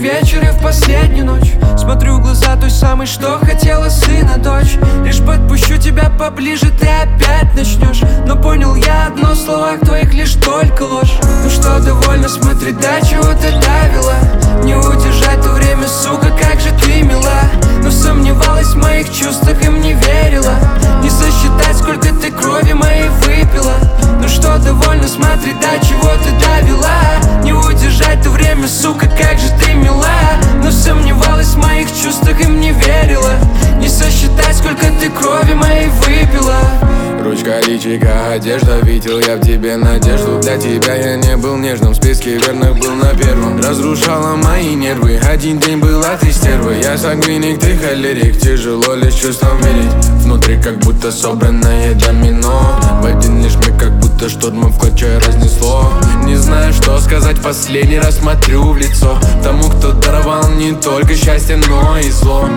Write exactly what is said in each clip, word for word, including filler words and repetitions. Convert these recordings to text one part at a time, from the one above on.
вечер и в последнюю ночь смотрю в глаза той самой, что хотела сына, дочь. Лишь подпущу тебя поближе, ты опять начнешь. Но понял я одно, в словах твоих лишь только ложь. Ну что, довольно смотреть, до чего ты давила? Не удержать то время, сука, как же ты мила. Но сомневалась в моих чувствах, им не верила. Не сосчитать, сколько ты крови моей выпила. Ну что, довольно смотреть, до чего ты давила? Не удержать то время, сука, как же ты мила. Но сомневалась в моих чувствах, им не верила. Не сосчитать, сколько ты крови моей выпила. Ручка, личика, одежда, видел я в тебе надежду. Для тебя я не был нежным, в списке верных был на первом. Разрушала мои нервы, один день была ты стервой. Я сангвиник, ты холерик, тяжело лишь чувством верить. Внутри как будто собранное домино. В один лишь миг как будто штормом в клочья разнесло. Не знаю, что сказать, последний раз смотрю в лицо тому, кто даровал не только счастье, но и зло.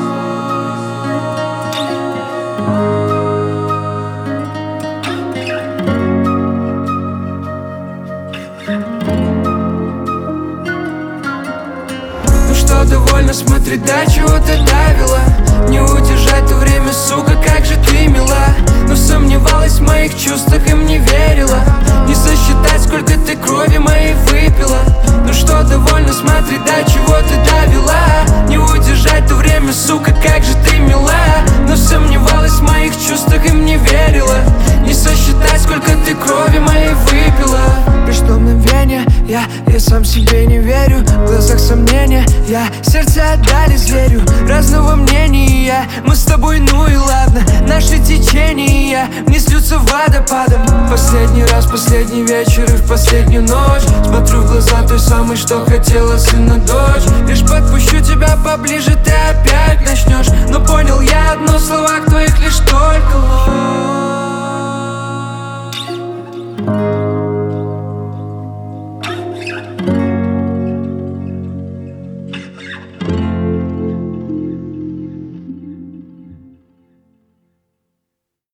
Ну что, довольно смотреть, до чего ты давила? Не удержать то время, сука, как же ты мила. Но сомневалась в моих чувствах, им не верила. Не сосчитать, сколько ты крови моей выпила. Ну что, довольно смотреть, до чего ты давила? Не удержать то время, сука, как же ты мила. Но сомневалась в моих чувствах, им не верила. Не сосчитать, сколько ты крови моей выпила. Пришло мгновение, я, я сам себе не верю. В глазах сомнения, я, сердце отдали зверю. Разного мнения, мы с тобой, ну и ладно. Наши течения не слются водопадом. Последний раз, последний вечер и в последнюю ночь смотрю в глаза той самой, что хотела сына, дочь. Лишь подпущу тебя поближе, ты опять начнешь.